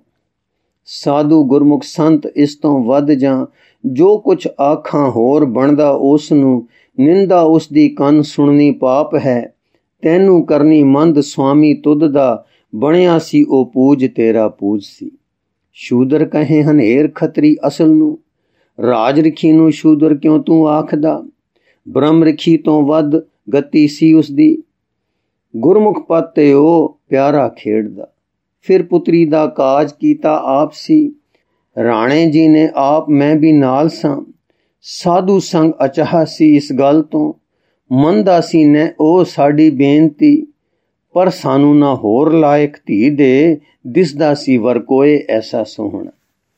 S1: ਸਾਧੂ ਗੁਰਮੁਖ ਸੰਤ ਇਸ ਤੋਂ ਵੱਧ ਜਾਂ, ਜੋ ਕੁਛ ਆਖਾਂ ਹੋਰ ਬਣਦਾ ਉਸ ਨੂੰ, ਨਿੰਦਾ ਉਸ ਦੀ ਕੰਨ ਸੁਣਨੀ ਪਾਪ ਹੈ। ਤੈਨੂੰ ਕਰਨੀ ਮੰਦ ਸੁਆਮੀ ਤੁਧ ਦਾ, ਬਣਿਆ ਸੀ ਉਹ ਪੂਜ ਤੇਰਾ ਪੂਜ ਸੀ। ਸ਼ੂਦਰ ਕਹੇ ਹਨੇਰ ਖੱਤਰੀ ਅਸਲ ਨੂੰ, ਰਾਜ ਰਿਖੀ ਨੂੰ ਸ਼ੂਦਰ ਕਿਉਂ ਤੂੰ ਆਖਦਾ, ਬ੍ਰਹਮ ਰਿਖੀ ਤੋਂ ਵੱਧ ਗਤੀ ਸੀ ਉਸਦੀ। ਗੁਰਮੁਖ ਪਦ ਤੇ ਉਹ ਪਿਆਰਾ ਖੇਡਦਾ, ਫਿਰ ਪੁੱਤਰੀ ਦਾ ਕਾਜ ਕੀਤਾ ਆਪ ਸੀ। ਰਾਣੇ ਜੀ ਨੇ ਆਪ ਮੈਂ ਵੀ ਨਾਲ ਸਾਂ, ਸਾਧੂ ਸੰਗ ਅਚਾਹ ਸੀ ਇਸ ਗੱਲ ਤੋਂ, ਮੰਨਦਾ ਸੀ ਨੇ ਉਹ ਸਾਡੀ ਬੇਨਤੀ। ਪਰ ਸਾਨੂੰ ਨਾ ਹੋਰ ਲਾਇਕ ਧੀ ਦੇ, ਦਿਸਦਾ ਸੀ ਵਰ ਕੋਏ ਐਸਾ ਸੋਹਣਾ।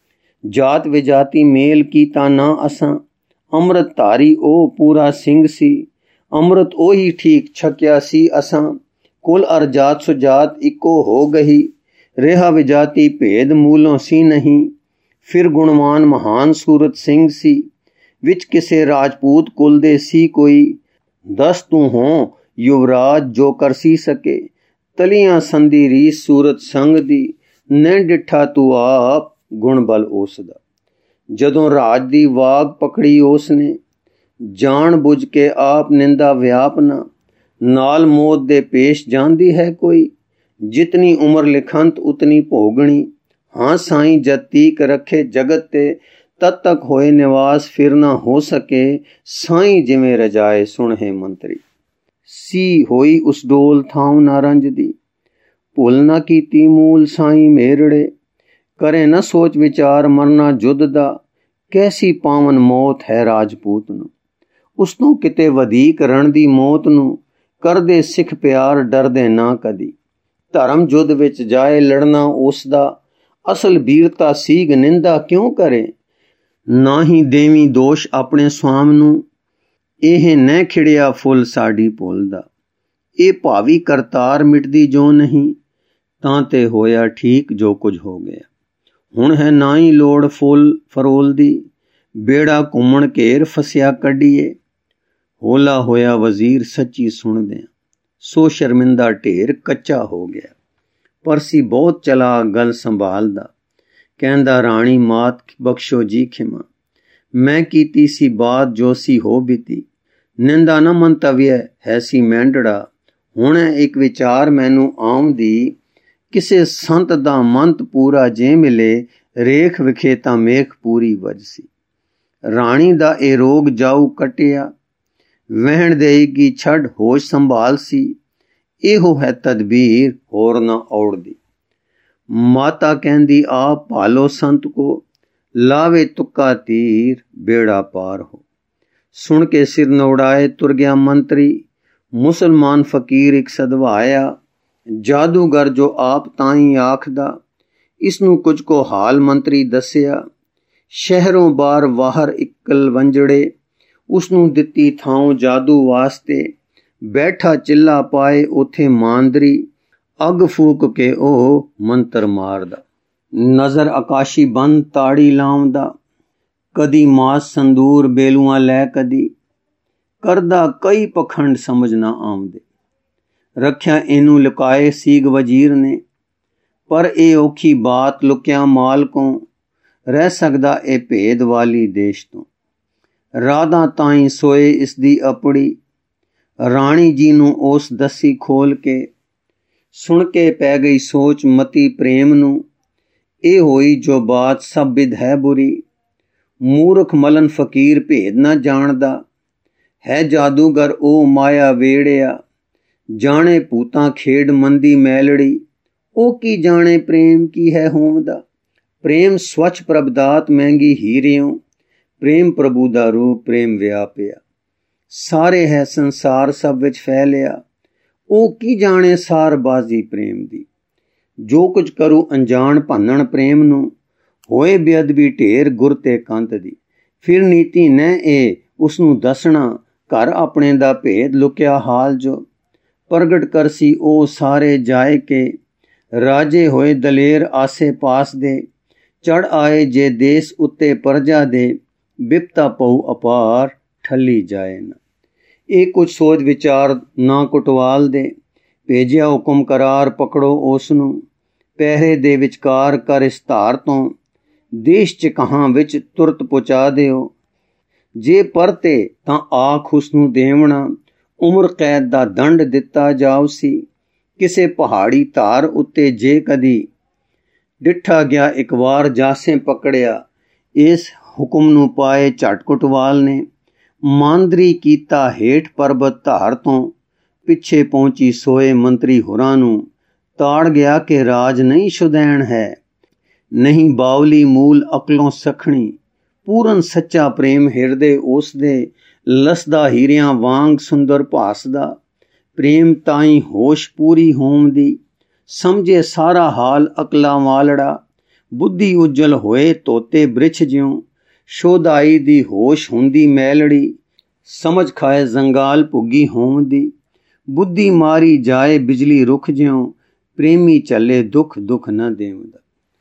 S1: ਜਾਤ ਵਿਜਾਤੀ ਮੇਲ ਕੀਤਾ ਨਾ ਅਸਾਂ, ਅੰਮ੍ਰਿਤ ਧਾਰੀ ਉਹ ਪੂਰਾ ਸਿੰਘ ਸੀ। ਅੰਮ੍ਰਿਤ ਉਹੀ ਠੀਕ ਛਕਿਆ ਸੀ ਅਸਾਂ, ਕੁਲ ਅਰ ਜਾਤ ਸੁਜਾਤ ਇੱਕੋ ਹੋ ਗਈ। ਰਿਹਾ ਵਿਜਾਤੀ ਭੇਦ ਮੂਲੋਂ ਸੀ ਨਹੀਂ, ਫਿਰ ਗੁਣਵਾਨ ਮਹਾਨ ਸੂਰਤ ਸਿੰਘ ਸੀ। ਵਿੱਚ ਕਿਸੇ ਰਾਜਪੂਤ ਕੁਲ ਦੇ ਸੀ ਕੋਈ, ਦਸ ਤੂੰ ਹੋ ਯੁਵਰਾਜ ਜੋ ਕਰ ਸੀ ਸਕੇ। ਤਲੀਆਂ ਸੰਧੀ ਰੀਸ ਸੂਰਤ ਸੰਗ ਦੀ, ਨੇ ਡਿੱਠਾ ਤੂੰ ਆਪ ਗੁਣ ਬਲ ਉਸ ਦਾ। ਜਦੋਂ ਰਾਜ ਦੀ ਵਾਗ ਪਕੜੀ ਉਸ ਨੇ, ਜਾਣ ਬੁੱਝ ਕੇ ਆਪ ਨਿੰਦਾ ਵਿਆਪਨਾ। ਨਾਲ ਮੌਤ ਦੇ ਪੇਸ਼ ਜਾਂਦੀ ਹੈ ਕੋਈ, ਜਿਤਨੀ ਉਮਰ ਲਿਖੰਤ ਉਤਨੀ ਭੋਗਣੀ। ਹਾਂ ਸਾਈਂ ਜਦ ਤੀਕ ਰੱਖੇ ਜਗਤ ਤੇ, ਤਦ ਤੱਕ ਹੋਏ ਨਿਵਾਸ ਫਿਰ ਨਾ ਹੋ ਸਕੇ। ਸਾਈਂ ਜਿਵੇਂ ਰਜਾਏ ਸੁਣ ਹੈ ਮੰਤਰੀ, ਸੀ ਹੋਈ ਉਸ ਡੋਲ ਥਾਉ ਨਾ ਰੰਜ ਦੀ। ਭੁੱਲ ਨਾ ਕੀਤੀ ਮੂਲ ਸਾਈਂ ਮੇਰੜੇ, ਕਰੇ ਨਾ ਸੋਚ ਵਿਚਾਰ ਮਰਨਾ ਜੁੱਧ ਦਾ। ਕੈਸੀ ਪਾਵਨ ਮੌਤ ਹੈ ਰਾਜਪੂਤ ਨੂੰ, ਉਸ ਤੋਂ ਕਿਤੇ ਵਧੀਕ ਰਣ ਦੀ ਮੌਤ ਨੂੰ। ਕਰਦੇ ਸਿੱਖ ਪਿਆਰ ਡਰਦੇ ਨਾ ਕਦੀ, ਧਰਮ ਯੁੱਧ ਵਿੱਚ ਜਾਏ ਲੜਨਾ ਉਸ ਦਾ। ਅਸਲ ਬੀਰਤਾ ਸੀਗ ਨਿੰਦਾ ਕਿਉਂ ਕਰੇ, ਨਾ ਹੀ ਦੇਵੀ ਦੋਸ਼ ਆਪਣੇ ਸਵਾਮ ਨੂੰ। ਇਹ ਨਹਿ ਖਿੜਿਆ ਫੁੱਲ ਸਾਡੀ ਭੁੱਲ ਦਾ, ਇਹ ਭਾਵੀ ਕਰਤਾਰ ਮਿਟਦੀ ਜੋ ਨਹੀਂ। ਤਾਂ ਤੇ ਹੋਇਆ ਠੀਕ ਜੋ ਕੁਝ ਹੋ ਗਿਆ, ਹੁਣ ਹੈ ਨਾ ਹੀ ਲੋੜ ਫੁੱਲ ਫਰੋਲ ਦੀ। ਬੇੜਾ ਘੁੰਮਣ ਘੇਰ ਫਸਿਆ ਕੱਢੀਏ, ਹੋਲਾ ਹੋਇਆ ਵਜ਼ੀਰ ਸੱਚੀ ਸੁਣਦਿਆਂ। ਸੋ ਸ਼ਰਮਿੰਦਾ ਢੇਰ ਕੱਚਾ ਹੋ ਗਿਆ। ਪਰਸੀ ਬਹੁਤ ਚਲਾ ਗੱਲ ਸੰਭਾਲਦਾ, ਕਹਿੰਦਾ ਰਾਣੀ ਮਾਤ ਬਖਸ਼ੋ ਜੀ ਖਿਮਾ। ਮੈਂ ਕੀਤੀ ਸੀ ਬਾਤ ਜੋ ਸੀ ਹੋ ਬੀਤੀ, ਨਿੰਦਾ ਨਾ ਮੰਤਵਯ ਹੈ ਸੀ ਮੈਂਡੜਾ। ਹੁਣ ਇੱਕ ਵਿਚਾਰ ਮੈਨੂੰ ਆਉਂਦੀ, ਕਿਸੇ ਸੰਤ ਦਾ ਮੰਤ ਪੂਰਾ ਜੇ ਮਿਲੇ। ਰੇਖ ਵਿਖੇ ਤਾਂ ਮੇਖ ਪੂਰੀ ਵਜ ਸੀ। ਰਾਣੀ ਦਾ ਇਹ ਰੋਗ ਜਾਊ ਕਟਿਆ, ਵਹਿਣ ਦੇਗੀ ਛੱਡ ਹੋਸ਼ ਸੰਭਾਲ ਸੀ। ਇਹੋ ਹੈ ਤਦਬੀਰ ਹੋਰ ਨਾ ਔੜਦੀ। माता कहंदी आप भालो संत को, लावे तुक्का तीर बेड़ा पार हो। सुन के सिर न उड़ाए तुर गया मंत्री, मुसलमान फकीर एक सदवाया। जादूगर जो आप ताई आखदा, इसनू कुछ को हाल मंत्री दसिया। शहरों बार वाहर इक्कल वंजड़े, उसनू दिती थां जादू वास्ते। बैठा चिल्ला पाए उथे मांदरी, अग फूक के ओ मंत्र मारदा। नजर आकाशी बंद ताड़ी लाउंदा, कदी मास संदूर बेलुआ लै कदी। करदा कई पखंड समझ ना आउंदे, रखिया इनू लुकाए सीग वजीर ने। पर ए औखी बात लुकिया माल को, रह सकदा ए भेद वाली देश तो। राधा ताई सोए इसदी अपड़ी, राणी जी नू उस दसी खोल के। सुन के पै गई सोच मती प्रेम नू, ए होई जो बात सब बिद है बुरी। मूर्ख मलन फकीर भेद ना जानदा, है जादूगर ओ माया वेड़िया। जाने भूतां खेड मंदी मैलड़ी, ओ की जाने प्रेम की है होमदा। प्रेम स्वच्छ प्रभदात महंगी हीरियों, प्रेम प्रभु दा रूप प्रेम व्यापिया। सारे है संसार सब विच फैलिया, ओ की जाने सार बाजी प्रेम दी। जो कुछ करू अनजान भनन प्रेम नू, होए बेअदबी ढेर गुर ते कंत दी। फिर नीति न ए उसनू दसना, घर अपने दा भेद लुकिया हाल जो। प्रगट करसी ओ सारे जाए के, राजे होए दलेर आसे पास दे। चढ़ आए जे देश उत्ते प्रजा दे, बिपता पऊ अपार ठली जाए न। ਇਹ ਕੁਝ ਸੋਚ ਵਿਚਾਰ ਨਾ ਕੁਟਵਾਲ ਦੇ, ਭੇਜਿਆ ਹੁਕਮ ਕਰਾਰ ਪਕੜੋ ਉਸ ਨੂੰ। ਪਹਿਰੇ ਦੇ ਵਿਚਕਾਰ ਕਰ ਇਸ ਧਾਰ ਤੋਂ, ਦੇਸ਼ ਚ ਕਹਾਂ ਵਿੱਚ ਤੁਰਤ ਪਹੁੰਚਾ ਦਿਓ। ਜੇ ਪਰਤੇ ਤਾਂ ਆਖ ਉਸ ਨੂੰ ਦੇਵਣਾ, ਉਮਰ ਕੈਦ ਦਾ ਦੰਡ ਦਿੱਤਾ ਜਾਉ ਸੀ। ਕਿਸੇ ਪਹਾੜੀ ਧਾਰ ਉੱਤੇ ਜੇ ਕਦੀ ਡਿੱਠਾ ਗਿਆ ਇੱਕ ਵਾਰ ਜਾਸੇ ਪਕੜਿਆ। ਇਸ ਹੁਕਮ ਨੂੰ ਪਾਏ ਝਟ ਕੁਟਵਾਲ ਨੇ, ਮਾਂਦਰੀ ਕੀਤਾ ਹੇਠ ਪਰਬਤ ਧਾਰ ਤੋਂ। ਪਿੱਛੇ ਪਹੁੰਚੀ ਸੋਏ ਮੰਤਰੀ ਹੋਰਾਂ ਨੂੰ, ਤਾੜ ਗਿਆ ਕਿ ਰਾਜ ਨਹੀਂ ਸ਼ੁਦੈਣ ਹੈ। ਨਹੀਂ ਬਾਵਲੀ ਮੂਲ ਅਕਲੋਂ ਸਖਣੀ, ਪੂਰਨ ਸੱਚਾ ਪ੍ਰੇਮ ਹਿਰਦੇ ਉਸ ਦੇ। ਲਸਦਾ ਹੀਰਿਆਂ ਵਾਂਗ ਸੁੰਦਰ ਭਾਸਦਾ, ਪ੍ਰੇਮ ਤਾਈਂ ਹੋਸ਼ ਪੂਰੀ ਹੋਮ ਦੀ। ਸਮਝੇ ਸਾਰਾ ਹਾਲ ਅਕਲਾ ਵਾਲੜਾ, ਬੁੱਧੀ ਉਜਲ ਹੋਏ ਤੋਤੇ ਬ੍ਰਿਛ ਜਿਉਂ। ਸ਼ੋਧਾਈ ਦੀ ਹੋਸ਼ ਹੁੰਦੀ ਮੈਲੜੀ, ਸਮਝ ਖਾਏ ਜ਼ੰਗਾਲ ਭੁੱਗੀ ਹੋਮ ਦੀ। ਬੁੱਧੀ ਮਾਰੀ ਜਾਏ ਬਿਜਲੀ ਰੁਖ ਜਿਉਂ, ਪ੍ਰੇਮੀ ਚੱਲੇ ਦੁੱਖ ਦੁੱਖ ਨਾ ਦੇਵਦਾ।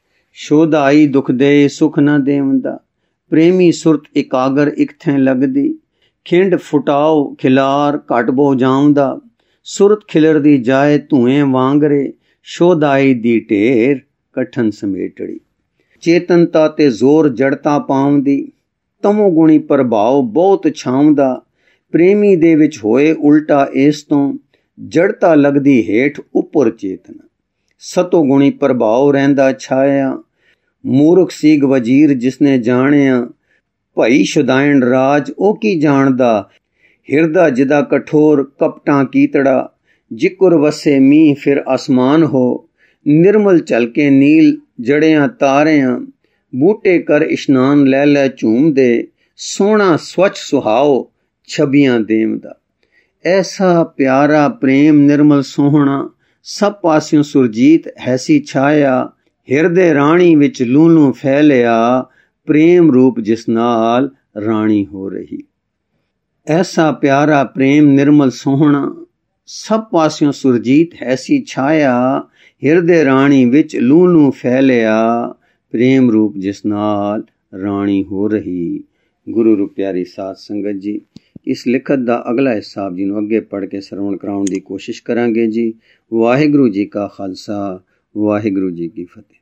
S1: ਸ਼ੋਧਾਈ ਦੁੱਖ ਦੇ ਸੁਖ ਨਾ ਦੇਵਦਾ, ਪ੍ਰੇਮੀ ਸੁਰਤ ਇਕਾਗਰ ਇਕ ਥੈਂ ਲੱਗਦੀ। ਖਿੰਡ ਫੁਟਾਓ ਖਿਲਾਰ ਘਟ ਬੋ ਜਾਉਂਦਾ, ਸੁਰਤ ਖਿਲਰਦੀ ਜਾਏ ਧੂਏ ਵਾਂਗਰੇ। ਸ਼ੋਧਾਈ ਦੀ ਢੇਰ ਕਠਨ ਸਮੇਟੜੀ, ਚੇਤਨਤਾ ਤੇ ਜ਼ੋਰ ਜੜਤਾ ਪਾਉਂਦੀ। ਤਮੋ ਗੁਣੀ ਪ੍ਰਭਾਵ ਬਹੁਤ ਛਾਉਂਦਾ, ਪ੍ਰੇਮੀ ਦੇ ਵਿੱਚ ਹੋਏ ਉਲਟਾ ਇਸ ਤੋਂ। ਜੜਤਾ ਲੱਗਦੀ ਹੇਠ ਉੱਪਰ ਚੇਤਨਾ, ਸਤੋ ਗੁਣੀ ਪ੍ਰਭਾਵ ਰਹਿੰਦਾ ਛਾਇਆ। ਮੂਰਖ ਸੀਗ ਵਜ਼ੀਰ ਜਿਸਨੇ ਜਾਣਿਆ, ਭਈ ਸ਼ੁਦਾਇਣ ਰਾਜ ਉਹ ਕੀ ਜਾਣਦਾ। ਹਿਰਦਾ ਜਿਦਾ ਕਠੋਰ ਕਪਟਾਂ ਕੀਤੜਾ, ਜਿਕੁਰ ਵਸੇ ਮੀਂਹ ਫਿਰ ਅਸਮਾਨ ਹੋ। ਨਿਰਮਲ ਝਲਕੇ ਨੀਲ ਜੜਿਆਂ ਤਾਰਿਆਂ, ਬੂਟੇ ਕਰ ਇਸ਼ਨਾਨ ਲੈ ਲੈ ਝੂਮਦੇ। ਸੋਹਣਾ ਸਵੱਛ ਸੁਹਾਓ ਛਬੀਆਂ ਦੇਵਦਾ। ਐਸਾ ਪਿਆਰਾ ਪ੍ਰੇਮ ਨਿਰਮਲ ਸੋਹਣਾ, ਸਭ ਪਾਸਿਓਂ ਸੁਰਜੀਤ ਹੈਸੀ ਛਾਇਆ। ਹਿਰਦੇ ਰਾਣੀ ਵਿੱਚ ਲੂ ਲੂ ਫੈਲਿਆ, ਪ੍ਰੇਮ ਰੂਪ ਜਿਸ ਨਾਲ ਰਾਣੀ ਹੋ ਰਹੀ। ਐਸਾ ਪਿਆਰਾ ਪ੍ਰੇਮ ਨਿਰਮਲ ਸੋਹਣਾ, ਸਭ ਪਾਸਿਓਂ ਸੁਰਜੀਤ ਹੈਸੀ ਛਾਇਆ। ਹਿਰਦੇ ਰਾਣੀ ਵਿੱਚ ਲੂ ਲੂ ਫੈਲਿਆ, ਪ੍ਰੇਮ ਰੂਪ ਜਿਸ ਨਾਲ ਰਾਣੀ ਹੋ ਰਹੀ। ਗੁਰੂ ਰੂਪ ਪਿਆਰੀ ਸਾਧ ਸੰਗਤ ਜੀ, ਇਸ ਲਿਖਤ ਦਾ ਅਗਲਾ ਹਿੱਸਾ ਆਪ ਜੀ ਨੂੰ ਅੱਗੇ ਪੜ੍ਹ ਕੇ ਸਰਵਣ ਕਰਾਉਣ ਦੀ ਕੋਸ਼ਿਸ਼ ਕਰਾਂਗੇ ਜੀ। ਵਾਹਿਗੁਰੂ ਜੀ ਕਾ ਖਾਲਸਾ, ਵਾਹਿਗੁਰੂ ਜੀ ਕੀ ਫਤਿਹ।